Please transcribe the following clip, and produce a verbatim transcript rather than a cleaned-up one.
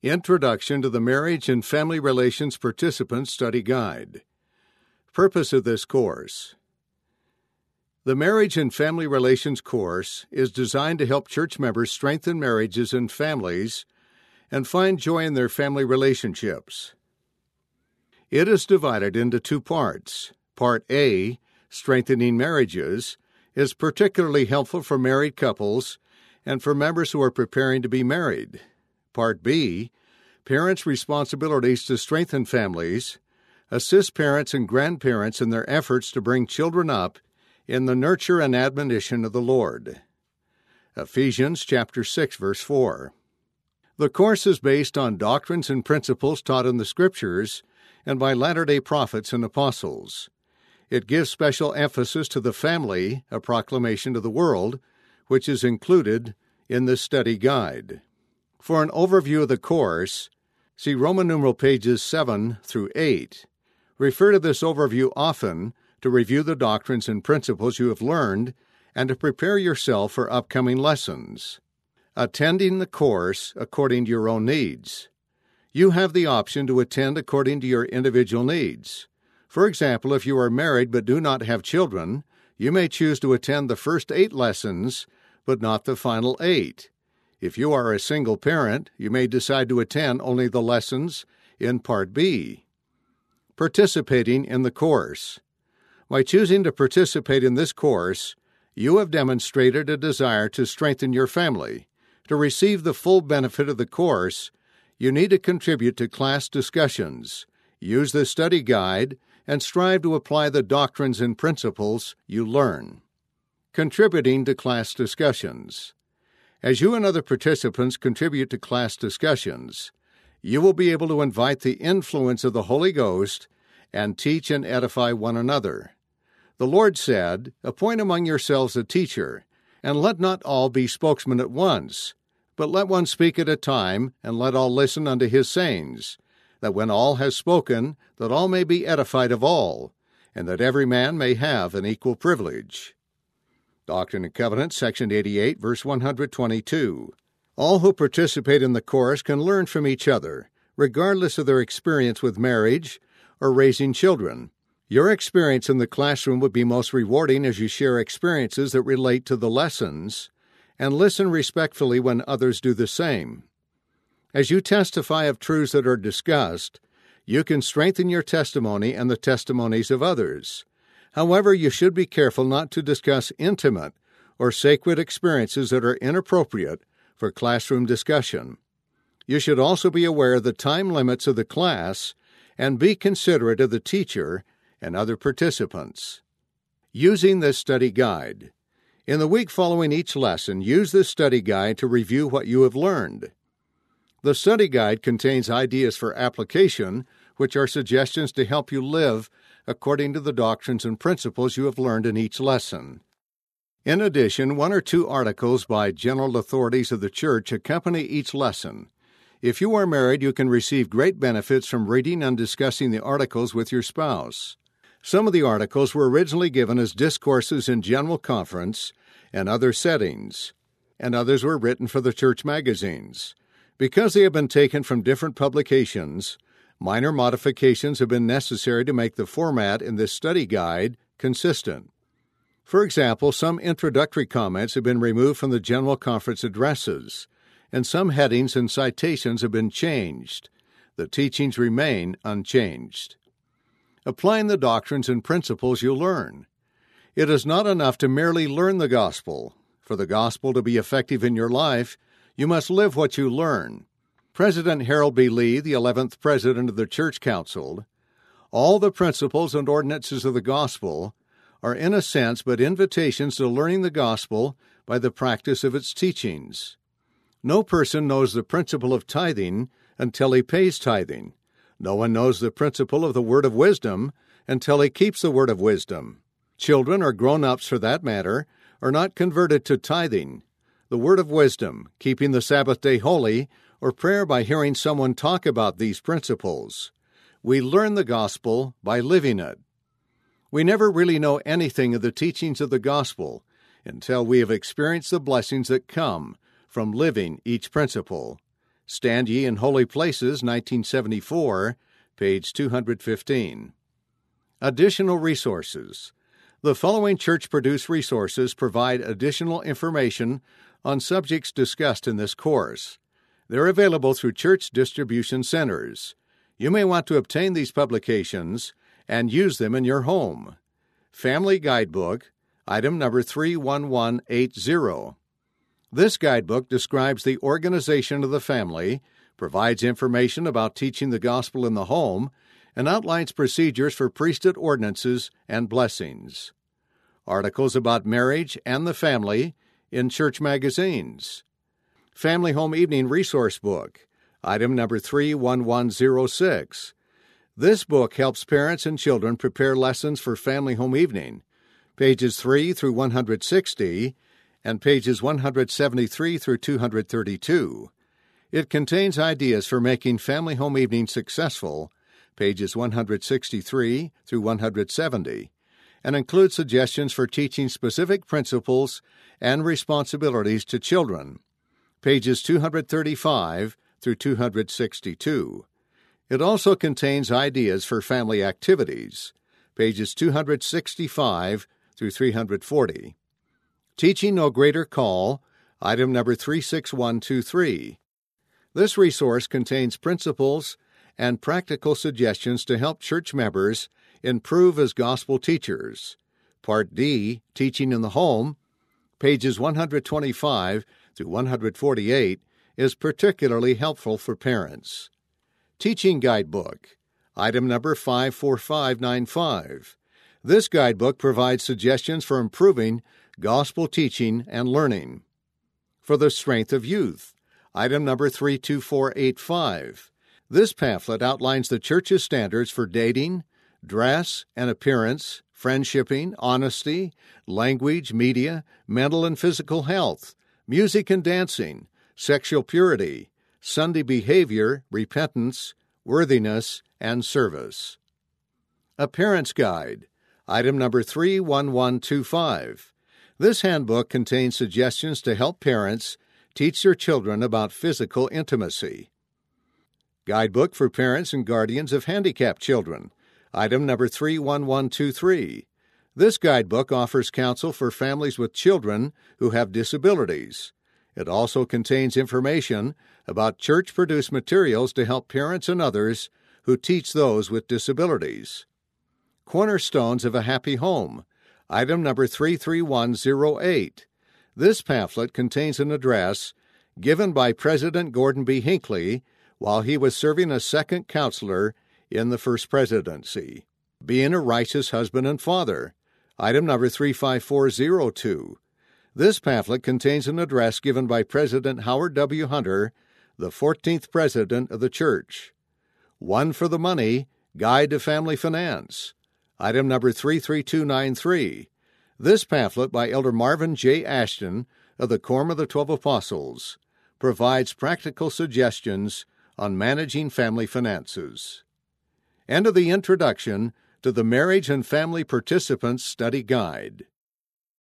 Introduction to the Marriage and Family Relations Participant Study Guide. Purpose of this course. The Marriage and Family Relations course is designed to help church members strengthen marriages and families and find joy in their family relationships. It is divided into two parts. Part A, Strengthening Marriages, is particularly helpful for married couples and for members who are preparing to be married. Part B, Parents' Responsibilities to Strengthen Families, assists parents and grandparents in their efforts to bring children up in the nurture and admonition of the Lord. Ephesians chapter six, verse four. The course is based on doctrines and principles taught in the Scriptures and by latter-day prophets and apostles. It gives special emphasis to the family, a proclamation to the world, which is included in this study guide. For an overview of the course, see Roman numeral pages seven through eight. Refer to this overview often to review the doctrines and principles you have learned and to prepare yourself for upcoming lessons. Attending the course according to your own needs. You have the option to attend according to your individual needs. For example, if you are married but do not have children, you may choose to attend the first eight lessons, but not the final eight. If you are a single parent, you may decide to attend only the lessons in Part B. Participating in the course. By choosing to participate in this course, you have demonstrated a desire to strengthen your family. To receive the full benefit of the course, you need to contribute to class discussions, use the study guide, and strive to apply the doctrines and principles you learn. Contributing to class discussions. As you and other participants contribute to class discussions, you will be able to invite the influence of the Holy Ghost and teach and edify one another. The Lord said, "Appoint among yourselves a teacher, and let not all be spokesmen at once, but let one speak at a time, and let all listen unto his sayings, that when all has spoken, that all may be edified of all, and that every man may have an equal privilege." Doctrine and Covenants, section eighty-eight, verse one hundred twenty-two. All who participate in the course can learn from each other, regardless of their experience with marriage or raising children. Your experience in the classroom would be most rewarding as you share experiences that relate to the lessons and listen respectfully when others do the same. As you testify of truths that are discussed, you can strengthen your testimony and the testimonies of others. However, you should be careful not to discuss intimate or sacred experiences that are inappropriate for classroom discussion. You should also be aware of the time limits of the class and be considerate of the teacher and other participants. Using this study guide. In the week following each lesson, use this study guide to review what you have learned. The study guide contains ideas for application, which are suggestions to help you live according to the doctrines and principles you have learned in each lesson. In addition, one or two articles by general authorities of the church accompany each lesson. If you are married, you can receive great benefits from reading and discussing the articles with your spouse. Some of the articles were originally given as discourses in general conference and other settings, and others were written for the church magazines. Because they have been taken from different publications, minor modifications have been necessary to make the format in this study guide consistent. For example, some introductory comments have been removed from the general conference addresses, and some headings and citations have been changed. The teachings remain unchanged. Applying the doctrines and principles you learn. It is not enough to merely learn the gospel. For the gospel to be effective in your life, you must live what you learn. President Harold B. Lee, the eleventh President of the Church Council, all the principles and ordinances of the gospel are in a sense but invitations to learning the gospel by the practice of its teachings. No person knows the principle of tithing until he pays tithing. No one knows the principle of the word of wisdom until he keeps the word of wisdom. Children, or grown-ups for that matter, are not converted to tithing, the word of wisdom, keeping the Sabbath day holy, or prayer by hearing someone talk about these principles. We learn the gospel by living it. We never really know anything of the teachings of the gospel until we have experienced the blessings that come from living each principle. Stand Ye in Holy Places, nineteen seventy-four, page two hundred fifteen. Additional resources. The following church-produced resources provide additional information on subjects discussed in this course. They're available through church distribution centers. You may want to obtain these publications and use them in your home. Family Guidebook, item number three one one eight zero. This guidebook describes the organization of the family, provides information about teaching the gospel in the home, and outlines procedures for priesthood ordinances and blessings. Articles about marriage and the family in church magazines. Family Home Evening Resource Book, item number three one one zero six. This book helps parents and children prepare lessons for Family Home Evening, pages three through one hundred sixty, and pages one hundred seventy-three through two hundred thirty-two. It contains ideas for making Family Home Evening successful, pages one hundred sixty-three through one hundred seventy, and includes suggestions for teaching specific principles and responsibilities to children, pages two hundred thirty-five through two hundred sixty-two. It also contains ideas for family activities, pages two hundred sixty-five through three hundred forty. Teaching No Greater Call, item number three six one two three. This resource contains principles and practical suggestions to help church members improve as gospel teachers. Part D, Teaching in the Home, pages one hundred twenty-five through one hundred forty-eight, is particularly helpful for parents. Teaching Guidebook, item number five four five nine five. This guidebook provides suggestions for improving gospel teaching and learning. For the Strength of Youth, item number three two four eight five. This pamphlet outlines the church's standards for dating, dress and appearance, friendshipping, honesty, language, media, mental and physical health, music and dancing, sexual purity, Sunday behavior, repentance, worthiness, and service. A Parent's Guide, item number three one one two five. This handbook contains suggestions to help parents teach their children about physical intimacy. Guidebook for Parents and Guardians of Handicapped Children, item number three one one two three. This guidebook offers counsel for families with children who have disabilities. It also contains information about church-produced materials to help parents and others who teach those with disabilities. Cornerstones of a Happy Home, item number three three one zero eight. This pamphlet contains an address given by President Gordon B. Hinckley while he was serving as second counselor in the first presidency. Being a Righteous Husband and Father, item number three five four zero two. This pamphlet contains an address given by President Howard W. Hunter, the fourteenth President of the Church. One for the Money, Guide to Family Finance, item number three three two nine three. This pamphlet by Elder Marvin J. Ashton of the Quorum of the Twelve Apostles provides practical suggestions on managing family finances. End of the introduction to the Marriage and Family Participants Study Guide.